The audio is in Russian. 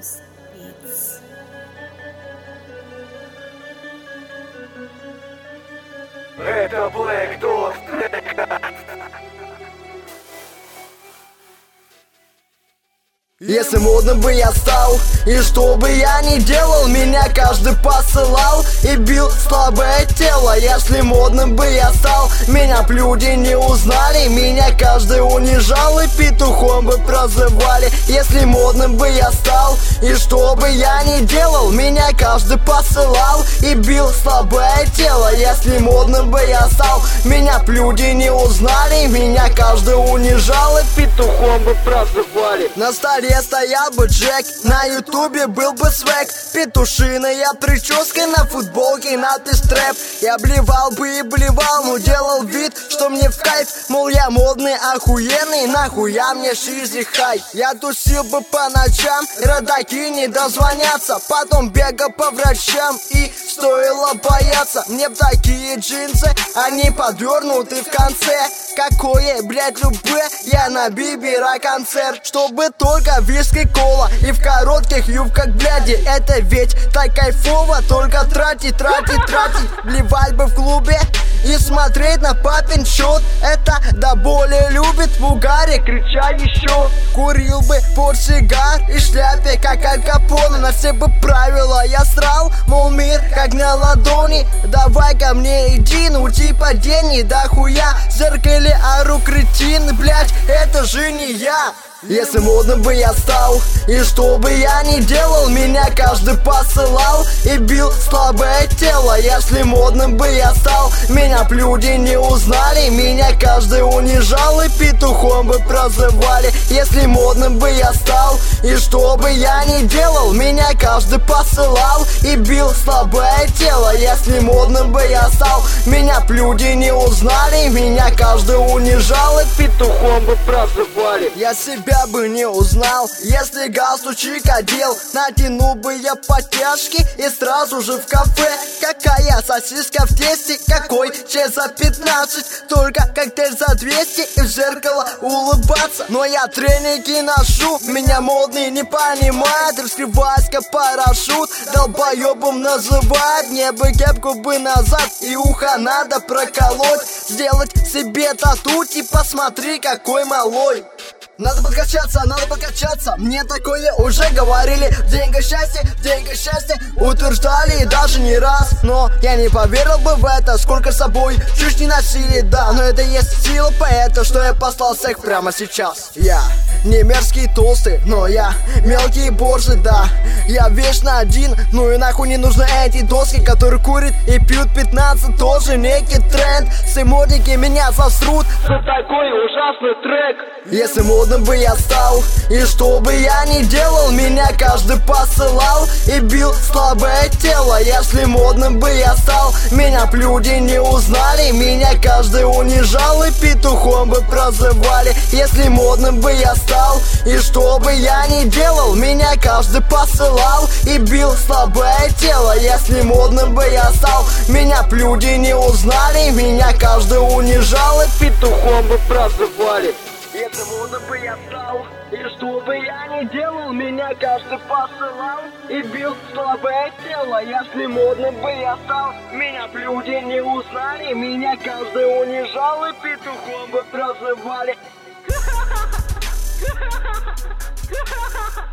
House Beats. Это Black Dog. Если модным бы я стал, и что бы я ни делал, меня каждый посылал и бил слабое тело. Если модным бы я стал, меня б люди не узнали, меня каждый унижал и петухом бы прозывали. Если модным бы я стал, и что бы я ни делал, меня каждый посылал и бил слабое тело. Если модным бы я стал, меня б люди не узнали, меня каждый унижал и петухом бы прозывали. На столе стоял бы Джек, на ютубе был бы свек, петушиная прическа, на футболке надпись трэп. Я блевал бы и блевал, но делал вид, что мне в кайф, мол, я модный, охуенный, нахуя мне шизи хай. Я тусил бы по ночам, родаки не дозвонятся, потом бегал по врачам и стоило бояться. Мне б такие джинсы, они подвернуты в конце. Какое, блять, любэ, я на Бибера концерт, чтобы только виски, кола и в коротких юбках, бляди. Это ведь так кайфово, только тратить, блевать бы в клубе и смотреть на папин счет. Это до боли любит в угаре, крича еще. Курил бы портсигар и шляпе, как Аль Капоне. На все бы правила я срал, мол, мир как на ладони. Давай ко мне иди, ну типа деньги, да хуя. В зеркале ору кретин, блять, это же не я. Если модным бы я стал, и что бы я ни делал, меня каждый посылал и бил слабое тело. Если модным бы я стал, меня б люди не узнали, меня каждый унижал и петухом бы прозывали. Если модным бы я стал, и что бы я ни делал, меня каждый посылал и бил слабое тело. Если модным бы я стал, меня б люди не узнали, меня каждый унижал и петухом бы прозывали. Я себя бы не узнал, если галстучек одел, натянул бы я подтяжки и сразу же в кафе. Какая сосиска в тесте, какой чай за 15, только коктейль за 200 и в зеркало улыбаться. Но я треники ношу, меня модный не понимает, раскрываясь как парашют, долбоебом называют. Мне бы кепку бы назад и ухо надо проколоть, сделать себе тату, типа смотри какой малой. Надо подкачаться, мне такое уже говорили. Деньга счастья, утверждали и даже не раз. Но я не поверил бы в это, сколько с собой чушь не носили, да. Но это есть сила поэта, что я послал всех прямо сейчас. Я не мерзкий толстый, но я мелкий борзый, да. Я вечно один, ну и нахуй не нужны эти доски, которые курят и пьют 15, тоже некий тренд. Все модники меня засрут За такой ужасный трек. Если модным бы я стал, и что бы я ни делал, меня каждый посылал и бил слабое тело. Если модным бы я стал, меня б люди не узнали, меня каждый унижал и петухом бы прозывали. Если модным бы я стал, и что бы я ни делал, меня каждый посылал и бил слабое тело. Если модным бы я стал, меня б люди не узнали, меня каждый унижал и петухом бы прозывали. Если модным бы я стал, и что бы я ни делал, меня каждый посылал и бил слабое тело. Если модным бы я стал, меня б люди не узнали, меня каждый унижал и петухом бы прозывали.